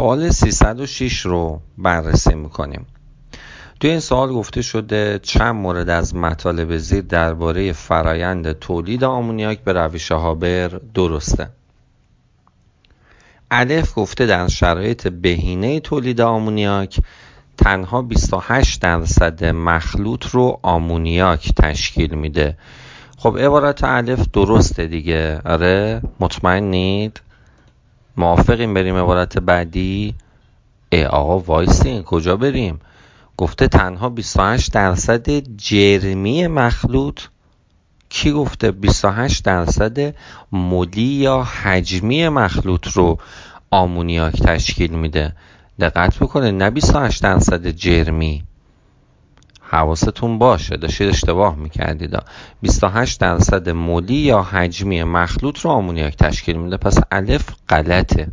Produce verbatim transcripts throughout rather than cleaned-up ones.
سوال سیصد و شش رو بررسی میکنیم. توی این سوال گفته شده چند مورد از مطالب زیر درباره فرایند تولید آمونیاک به روش هابر درسته. الف گفته در شرایط بهینه تولید آمونیاک تنها بیست و هشت درصد مخلوط رو آمونیاک تشکیل میده. خب عبارت الف درسته دیگه، آره مطمئنید؟ موافقیم بریم عبارت بعدی؟ ای آقا وایسین، کجا بریم؟ گفته تنها بیست و هشت درصد جرمی مخلوط. کی گفته؟ بیست و هشت درصد ملی یا حجمی مخلوط رو آمونیاک تشکیل میده. دقت بکنه، نه بیست و هشت درصد جرمی. حواستون باشه، داشتید اشتباه میکردید. بیست و هشت درصد ملی یا حجمی مخلوط رو آمونیاک تشکیل میده. پس الف غلطه.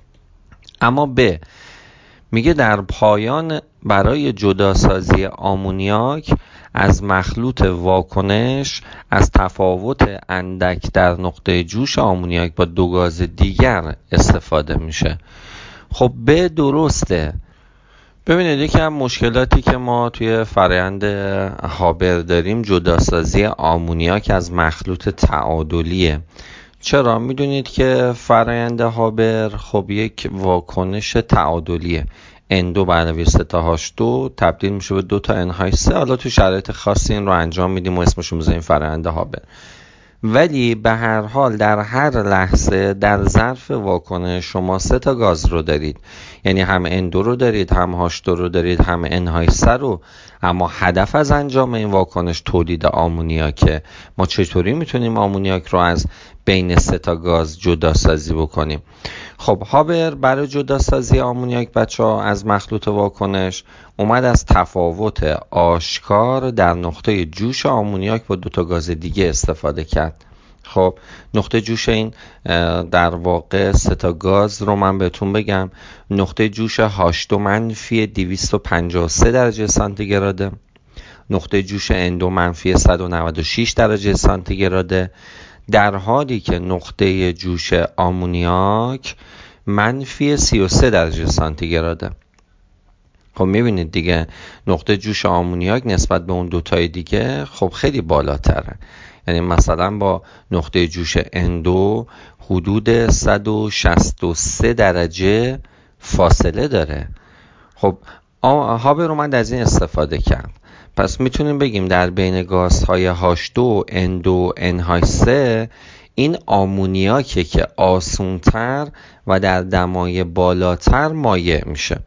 اما ب میگه در پایان برای جداسازی آمونیاک از مخلوط واکنش از تفاوت اندک در نقطه جوش آمونیاک با دو گاز دیگر استفاده میشه. خب به درسته. ببینید یکی از مشکلاتی که ما توی فرآیند هابر داریم جداسازی آمونیاک از مخلوط تعادلیه. چرا؟ میدونید که فرآیند هابر خب یک واکنش تعادلیه. ان دو به علاوه سه تا هاش دو تبدیل میشه به دو تا ان های سه. حالا تو شرایط خاصی این رو انجام میدیم و اسمشو میذاریم فرآیند هابر. ولی به هر حال در هر لحظه در ظرف واکنش شما سه تا گاز رو دارید، یعنی هم ان دو رو دارید، هم هاش دو رو دارید، هم ان های سه رو. اما هدف از انجام این واکنش تولید آمونیاکه. ما چطوری میتونیم آمونیاک رو از بین سه تا گاز جدا سازی بکنیم؟ خب هابر برای جدا سازی آمونیاک بچه‌ها از مخلوط واکنش اومد از تفاوت آشکار در نقطه جوش آمونیاک با دو تا گاز دیگه استفاده کرد. خب نقطه جوش این در واقع سه تا گاز رو من بهتون بگم. نقطه جوش هاش دو منفی دویست و پنجاه و سه درجه سانتیگراده، نقطه جوش ان دو منفی صد و نود و شش درجه سانتیگراده، در حالی که نقطه جوش آمونیاک منفی سی و سه درجه سانتیگراده. خب میبینید دیگه نقطه جوش آمونیاک نسبت به اون دوتای دیگه خب خیلی بالاتره. یعنی مثلا با نقطه جوش ان دو حدود صد و شصت و سه درجه فاصله داره. خب هابر اومد از این استفاده کرد. پس میتونیم بگیم در بین گازهای هاش دو، ان دو، ان های سه این آمونیاکه که آسونتر و در دمای بالاتر مایع میشه.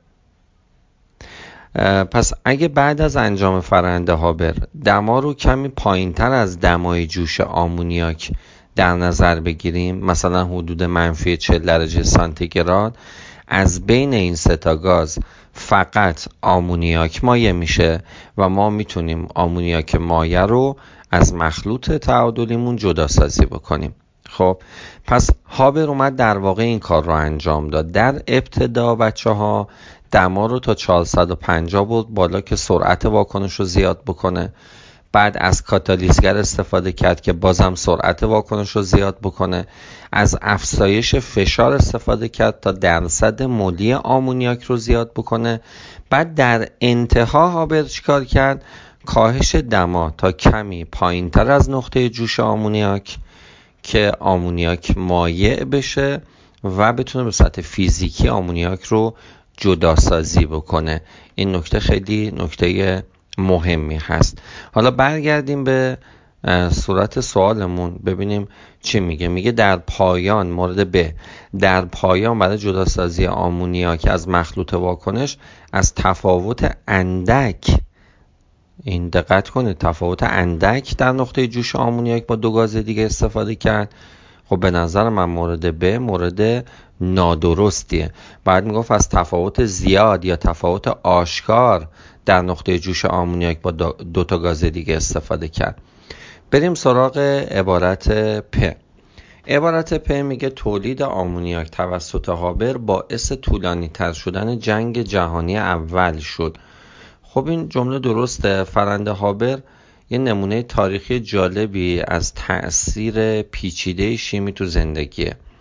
پس اگه بعد از انجام فرآیند هابر دما رو کمی پایینتر از دمای جوش آمونیاک در نظر بگیریم، مثلا حدود منفی چهل درجه سانتیگراد، از بین این سه تا گاز فقط آمونیاک مایع میشه و ما میتونیم آمونیاک مایع رو از مخلوط تعادلیمون جدا سازی بکنیم. خب پس هابر اومد در واقع این کار رو انجام داد. در ابتدا بچه ها دما رو تا چهارصد و پنجاه بود بالا که سرعت واکنش رو زیاد بکنه. بعد از کاتالیزگر استفاده کرد که بازم سرعت واکنش رو زیاد بکنه. از افزایش فشار استفاده کرد تا درصد ملی آمونیاک رو زیاد بکنه. بعد در انتها هابر چیکار کرد؟ کاهش دما تا کمی پایینتر از نقطه جوش آمونیاک که آمونیاک مایع بشه و بتونه به سطح فیزیکی آمونیاک رو جدا سازی بکنه. این نکته خیلی نکته مهمی هست. حالا برگردیم به صورت سوالمون ببینیم چی میگه. میگه در پایان مورد ب در پایان برای جدا سازی آمونیاک از مخلوط واکنش از تفاوت اندک، این دقت کنید، تفاوت اندک در نقطه جوش آمونیاک با دو گاز دیگه استفاده کرد. خب به نظر من مورد ب مورد نادرستیه. بعد میگفت از تفاوت زیاد یا تفاوت آشکار در نقطه جوش آمونیاک با دو تا گاز دیگه استفاده کرد. بریم سراغ عبارت پ. عبارت پ میگه تولید آمونیاک توسط هابر باعث طولانی تر شدن جنگ جهانی اول شد. خب این جمله درسته. فرآیند هابر یه نمونه تاریخی جالبی از تأثیر پیچیده شیمی تو زندگیه.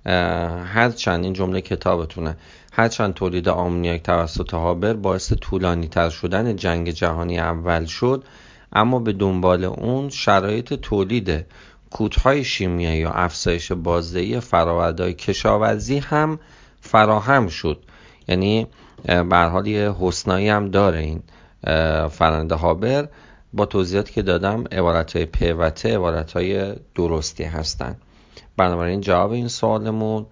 هرچند این جمله کتابتونه، هرچند تولید آمونیاک توسط هابر باعث طولانی تر شدن جنگ جهانی اول شد، اما به دنبال اون شرایط تولید کودهای شیمیایی و افزایش بازدهی فرآوردهای کشاورزی هم فراهم شد. یعنی به هر حال یه حسنایی هم داره این فرآیند هابر. با توضیحاتی که دادم عبارتهای پیوته عبارتهای درستی هستن. بنابراین جواب این سوالمون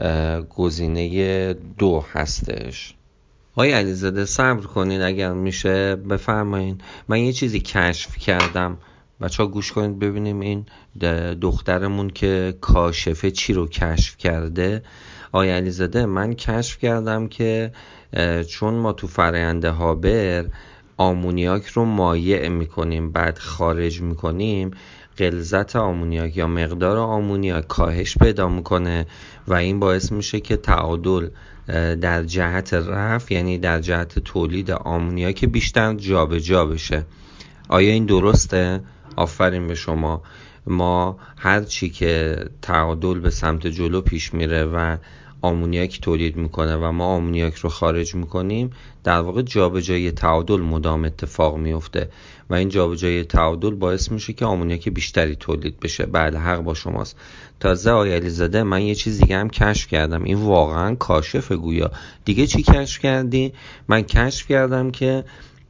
گزینه دو هستش. آقای علیزاده صبر کنین اگر میشه بفرمایین. من یه چیزی کشف کردم، بچه ها گوش کنید ببینیم این دخترمون که کاشفه چی رو کشف کرده. آقای علیزاده من کشف کردم که چون ما تو فرآیند هابر آمونیاک رو مایع میکنیم بعد خارج میکنیم، غلظت آمونیاک یا مقدار آمونیاک کاهش پیدا میکنه و این باعث میشه که تعادل در جهت رفع، یعنی در جهت تولید آمونیاک بیشتر جابجا جا بشه. آیا این درسته؟ آفرین به شما. ما هر چی که تعادل به سمت جلو پیش میره و آمونیاک تولید میکنه و ما آمونیاک رو خارج میکنیم، در واقع جابجایی تعادل مدام اتفاق میفته و این جابجایی تعادل باعث میشه که آمونیاک بیشتری تولید بشه. بله حق با شماست. تازه آقای علیزاده من یه چیز دیگه هم کشف کردم، این واقعا کاشف گویا. دیگه چی کشف کردی؟ من کشف کردم که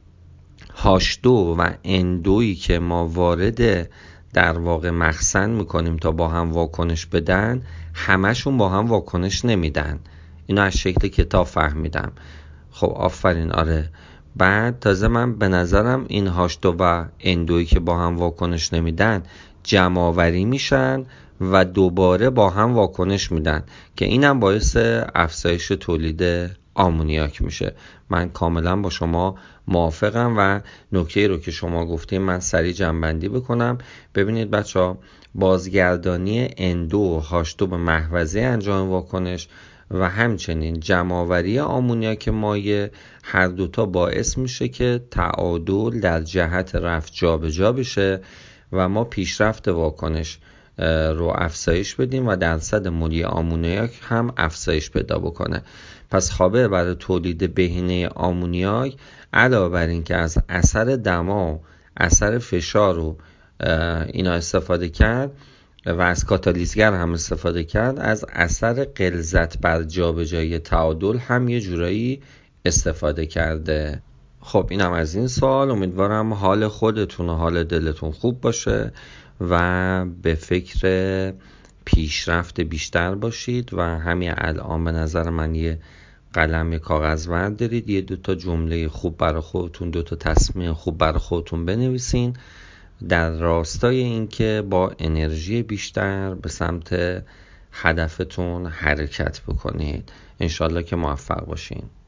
هاش دو و ان دویی که ما وارد در واقع مخزن میکنیم تا با هم واکنش بدن، همشون با هم واکنش نمیدن. اینو از شکل کتاب فهمیدم. خب آفرین. آره بعد تازه من به نظرم این هاش دو و ان دویی که با هم واکنش نمیدن جمع آوری میشن و دوباره با هم واکنش میدن که اینم باعث افزایش تولید آمونیاک میشه. من کاملا با شما موافقم و نکته رو که شما گفتیم من سریع جمع‌بندی بکنم. ببینید بچه‌ها، بازگردانی ان دو و هاش دو به محفظه انجام واکنش و همچنین جمع‌آوری آمونیاک مایع هر دوتا باعث میشه که تعادل در جهت رفع جابجا بشه و ما پیشرفت واکنش رو افزایش بدیم و درصد ملی آمونیاک هم افزایش پیدا بکنه. پس هابر برای تولید بهینه آمونیاک علاوه بر این که از اثر دما، اثر فشار رو اینا استفاده کرد و از کاتالیزگر هم استفاده کرد، از اثر غلظت بر جابجایی تعادل هم یه جورایی استفاده کرده. خب اینم از این سوال. امیدوارم حال خودتون و حال دلتون خوب باشه و به فکر پیشرفت بیشتر باشید و همین الان به نظر من یه قلم یه کاغذ بردارید، یه دوتا جمله خوب برای خودتون، دوتا تصمیم خوب برای خودتون بنویسین در راستای این که با انرژی بیشتر به سمت هدفتون حرکت بکنید. انشالله که موفق باشین.